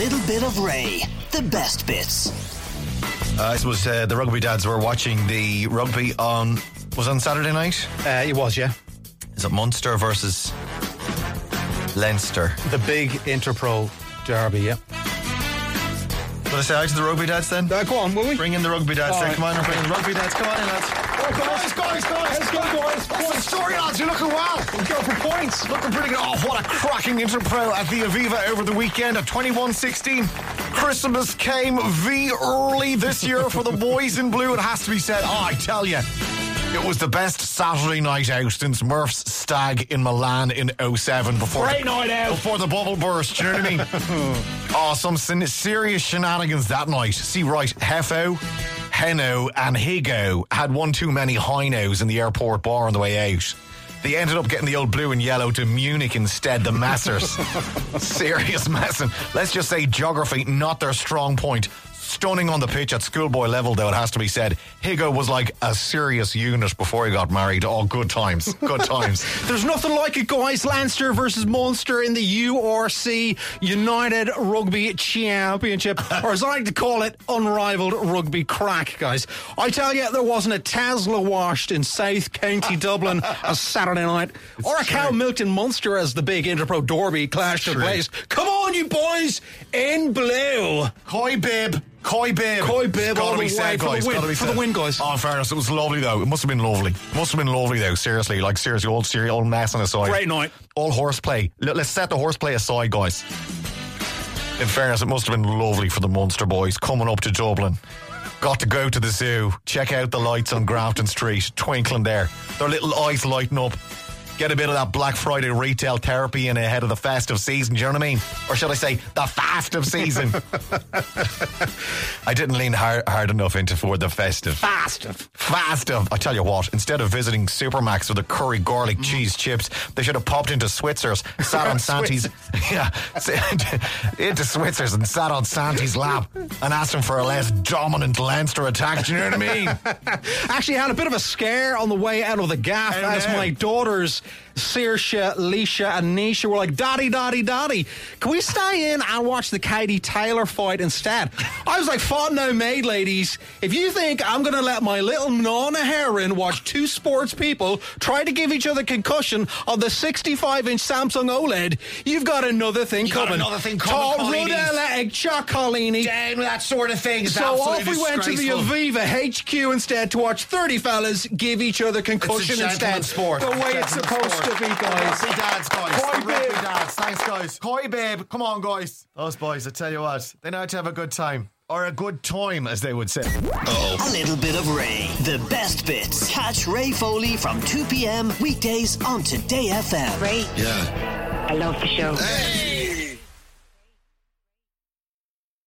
little bit of Ray. The best bits. I suppose the rugby dads were watching the rugby on Saturday night? It was, yeah. Is it Munster versus Leinster? The big Interpro derby, yeah. Will I say hi to the rugby dads then? Go on, will we? Bring in the rugby dads. All right. Come on, bring in the rugby dads. Come on in, lads. Guys. Let's go, guys. What's the story, lads? You're looking well. We'll go for points. Looking pretty good. Oh, what a cracking Interpro at the Aviva over the weekend at 21-16. Christmas came early this year for the boys in blue. It has to be said. Oh, I tell you, it was the best Saturday night out since Murph's Stag in Milan in 07. Great night out. Before the bubble burst, do you know what I mean? Oh, some serious shenanigans that night. See, right, Hefo, Heno and Higo had one too many Hinos in the airport bar on the way out. They ended up getting the old blue and yellow to Munich instead, the Messers. Serious messing. Let's just say geography, not their strong point. Stunning on the pitch at schoolboy level, though, it has to be said. Higo was like a serious unit before he got married. Oh, good times. Good times. There's nothing like it, guys. Leinster versus Munster in the URC United Rugby Championship, or as I like to call it, unrivaled rugby crack, guys. I tell you, there wasn't a Tesla washed in South County Dublin a Saturday night, or a cow milked in Munster as the big Interpro derby clash took place. Come on, you boys, in blue. Coy bib. Gotta be said, guys. For the win, guys. Oh, in fairness, it was lovely, though. It must have been lovely. Though. Seriously, old messing aside. Great night. All horseplay. Let's set the horseplay aside, guys. In fairness, it must have been lovely for the Munster boys coming up to Dublin. Got to go to the zoo, check out the lights on Grafton Street, twinkling there. Their little eyes lighting up. Get a bit of that Black Friday retail therapy in ahead of the festive season, do you know what I mean? Or should I say, the fastive season? I didn't lean hard enough into for the festive. Fastive. I tell you what, instead of visiting Supermax with the curry garlic cheese chips, they should have popped into Switzer's, sat on Santi's... into Switzer's and sat on Santi's lap and asked him for a less dominant Leinster attack, do you know what I mean? Actually, I had a bit of a scare on the way out of the gaff as my daughters... Saoirse, Leisha and Nisha were like, Daddy, can we stay in and watch the Katie Taylor fight instead? I was like, fun no made, ladies. If you think I'm going to let my little Nona Heron watch two sports people try to give each other concussion on the 65-inch Samsung OLED, you've got another thing coming. Chocolini. Down with that sort of thing. So off we went to the Aviva HQ instead to watch 30 fellas give each other concussion instead. Sport. The way it's supposed to be, guys. Rugby dads, guys. Coy babe. Dads. Thanks, guys. Coy babe. Come on, guys. Those boys, I tell you what, they know how to have a good time. Or a good time, as they would say. A little bit of Ray. The best bits. Catch Ray Foley from 2 p.m. weekdays on Today FM. Ray. Yeah. I love the show. Hey!